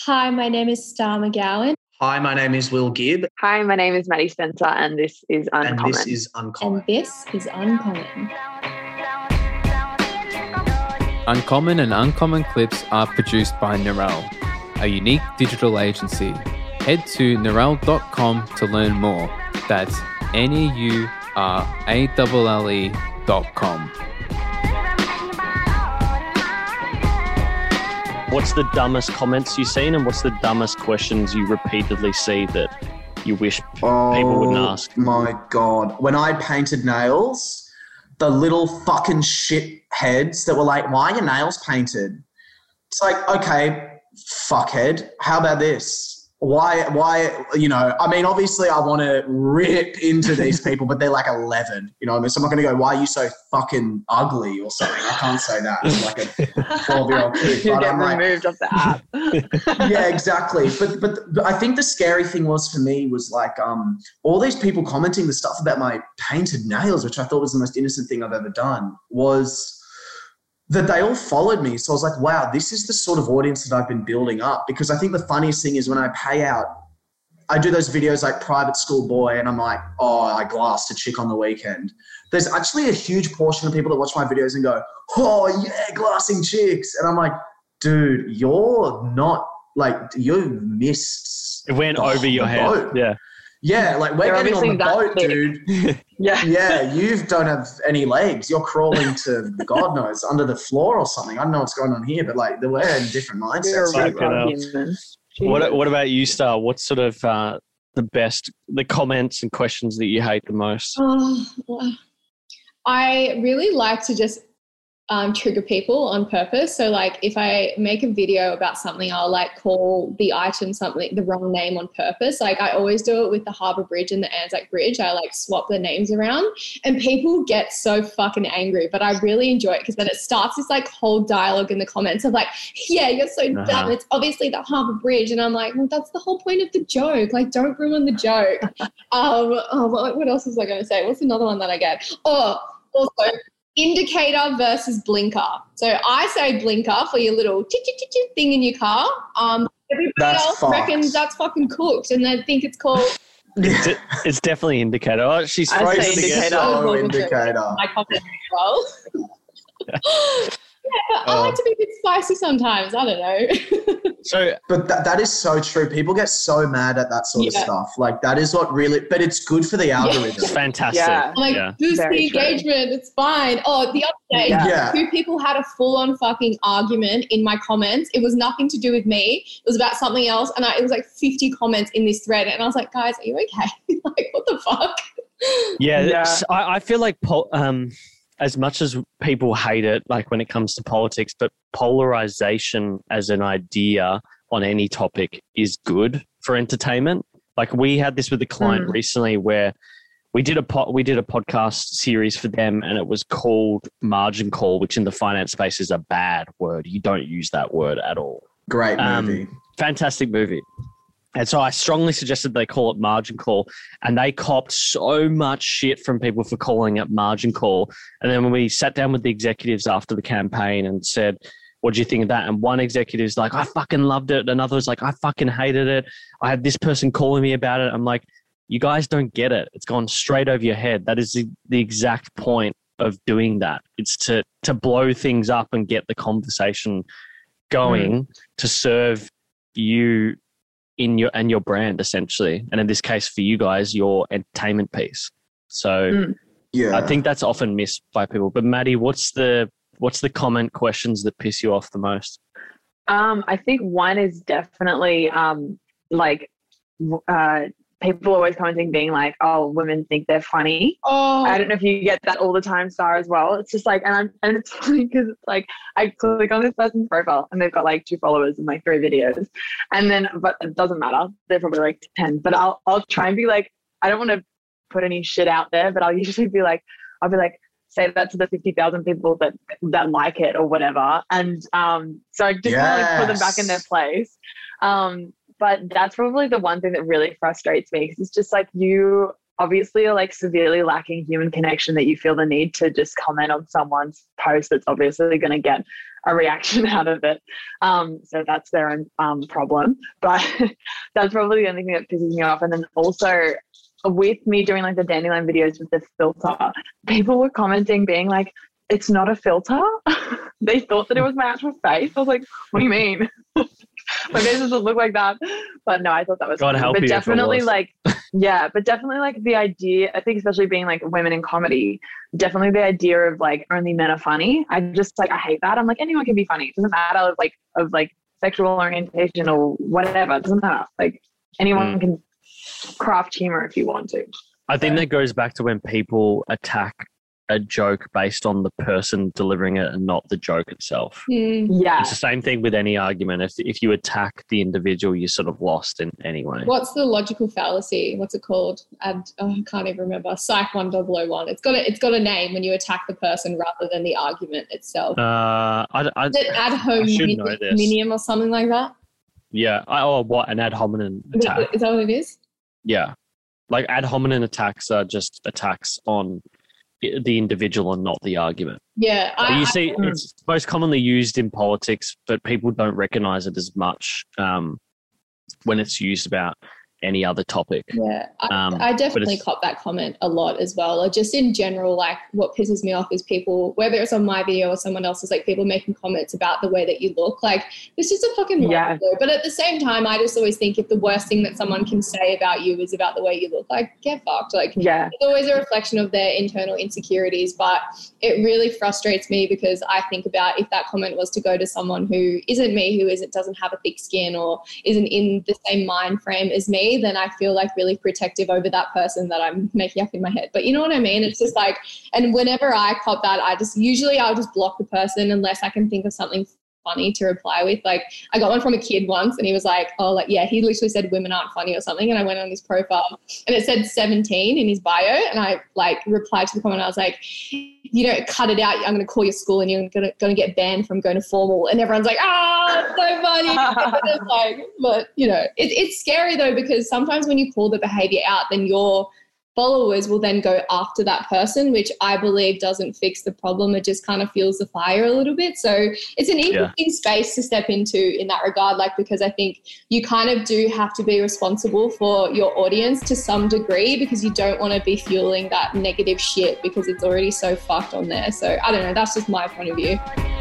Hi, my name is Star McGowan. Hi, my name is Will Gibb. Hi, my name is Maddie Spencer, and this is Uncommon. And this is Uncommon. And this is Uncommon. Uncommon and Uncommon clips are produced by Narelle, a unique digital agency. Head to narelle.com to learn more. That's NEURALLE.com. What's the dumbest comments you've seen, and what's the dumbest questions you repeatedly see that you wish people wouldn't ask? Oh my God. When I painted nails, the little fucking shit heads that were like, why are your nails painted? It's like, okay, fuckhead, how about this? Why, I mean, obviously I want to rip into these people, but they're like 11, you know what I mean? So I'm not going to go, why are you so fucking ugly or something? I can't say that. It's like a 12-year-old kid. You get removed off the app. Yeah, exactly. But I think the scary thing was for me was like all these people commenting the stuff about my painted nails, which I thought was the most innocent thing I've ever done, was that they all followed me. So I was like, wow, this is the sort of audience that I've been building up. Because I think the funniest thing is when I pay out, I do those videos like Private School Boy, and I'm like, oh, I glassed a chick on the weekend. There's actually a huge portion of people that watch my videos and go, oh yeah, glassing chicks. And I'm like, dude, you're not, like, you've missed. It went over your head. Boat. Yeah. Yeah, like we're getting on the boat, dude. Yeah, you don't have any legs. You're crawling to God knows under the floor or something. I don't know what's going on here, but like we're in different mindsets. What about you, Star? What's sort of the comments and questions that you hate the most? I really like to just trigger people on purpose. So like if I make a video about something, I'll like call the item something, the wrong name on purpose. Like I always do it with the Harbour Bridge and the Anzac Bridge. I like swap the names around and people get so fucking angry, but I really enjoy it because then it starts this like whole dialogue in the comments of like, yeah, you're so dumb. It's obviously the Harbour Bridge. And I'm like, well, that's the whole point of the joke. Like don't ruin the joke. What else was I going to say? What's another one that I get? Also, indicator versus blinker. So I say blinker for your little thing in your car. Everybody else reckons that's fucking cooked and they think it's called... It's definitely indicator. Oh, she's frozen indicator. So indicator. I comment as well. Yeah, but I like to be a bit spicy sometimes. I don't know. But that is so true. People get so mad at that sort of stuff. Like that is what really, but it's good for the algorithm. It's fantastic. Yeah. Like boost the engagement. It's fine. Oh, the other day, two people had a full-on fucking argument in my comments. It was nothing to do with me. It was about something else, and it was like 50 comments in this thread, and I was like, guys, are you okay? Like, what the fuck? Yeah. I feel like as much as people hate it, like when it comes to politics, but polarization as an idea on any topic is good for entertainment. Like we had this with a client recently where we did a podcast series for them and it was called Margin Call, which in the finance space is a bad word. You don't use that word at all. Great movie. Fantastic movie. And so I strongly suggested they call it Margin Call, and they copped so much shit from people for calling it Margin Call. And then when we sat down with the executives after the campaign and said, what do you think of that? And one executive's like, I fucking loved it. Another was like, I fucking hated it. I had this person calling me about it. I'm like, you guys don't get it. It's gone straight over your head. That is the exact point of doing that. It's to blow things up and get the conversation going to serve you in your brand essentially, and in this case for you guys, your entertainment piece. So I think that's often missed by people. But Maddie, what's the comment questions that piss you off the most? I think one is definitely people always commenting being like, oh, women think they're funny. Oh, I don't know if you get that all the time, Sarah, as well. It's just like, and it's funny because it's like, I click on this person's profile and they've got like 2 followers and like 3 videos. And then, but it doesn't matter. They're probably like 10, but I'll try and be like, I don't want to put any shit out there, but I'll usually be like, say that to the 50,000 people that like it or whatever. And so I just want to put them back in their place. But that's probably the one thing that really frustrates me because it's just like you obviously are like severely lacking human connection that you feel the need to just comment on someone's post that's obviously going to get a reaction out of it. So that's their own problem. But that's probably the only thing that pisses me off. And then also with me doing like the dandelion videos with the filter, people were commenting being like, it's not a filter. They thought that it was my actual face. I was like, what do you mean? My face doesn't look like that. But no, I thought that was God funny. help But you definitely if it was. like, yeah, but definitely like the idea, I think especially being like women in comedy, definitely the idea of like only men are funny. I just like, I hate that. I'm like, anyone can be funny. It doesn't matter of sexual orientation or whatever. It doesn't matter. Like anyone can craft humor if you want to. I think that goes back to when people attack a joke based on the person delivering it and not the joke itself. Yeah. It's the same thing with any argument. If you attack the individual, you're sort of lost in any way. What's the logical fallacy? What's it called? I can't even remember. Psych 1001. It's got a name when you attack the person rather than the argument itself. I Is it ad should know this. hominem or something like that? Yeah. What? An ad hominem attack? Is that what it is? Yeah. Like ad hominem attacks are just attacks on the individual and not the argument. Yeah. You see, it's most commonly used in politics, but people don't recognize it as much when it's used about any other topic. Yeah, I definitely cop that comment a lot as well. Or just in general, like what pisses me off is people, whether it's on my video or someone else's, like people making comments about the way that you look. Like it's just a fucking yeah. But at the same time, I just always think if the worst thing that someone can say about you is about the way you look, like get fucked. Like yeah. it's always a reflection of their internal insecurities. But it really frustrates me because I think about if that comment was to go to someone who isn't me, who doesn't have a thick skin or isn't in the same mind frame as me, then I feel like really protective over that person that I'm making up in my head. But you know what I mean? It's just like, and whenever I cop that, I'll just block the person unless I can think of something funny to reply with. Like I got one from a kid once and he was like, oh, like, yeah, he literally said women aren't funny or something. And I went on his profile and it said 17 in his bio. And I like replied to the comment. I was like, you know, cut it out. I'm going to call your school and you're going to get banned from going to formal. And everyone's like, it's so funny. It's like, but you know, it's scary though, because sometimes when you call the behavior out, then your followers will then go after that person, which I believe doesn't fix the problem. It just kind of fuels the fire a little bit. So it's an interesting space to step into in that regard, like, because I think you kind of do have to be responsible for your audience to some degree because you don't want to be fueling that negative shit because it's already so fucked on there. So I don't know. That's just my point of view.